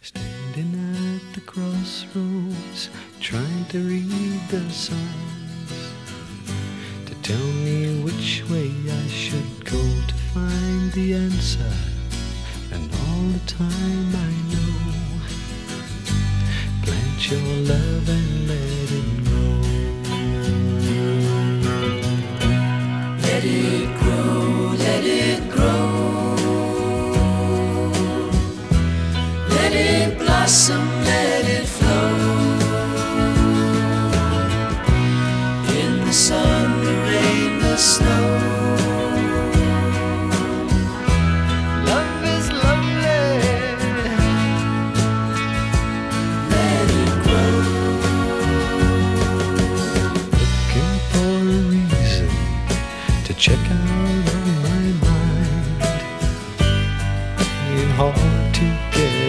Standing at the crossroads, trying to read the signs to tell me which way I should go to find the answer. And all the time I know, plant your love and let it grow. Let it grow, let it grow. Let it blossom, let it flow.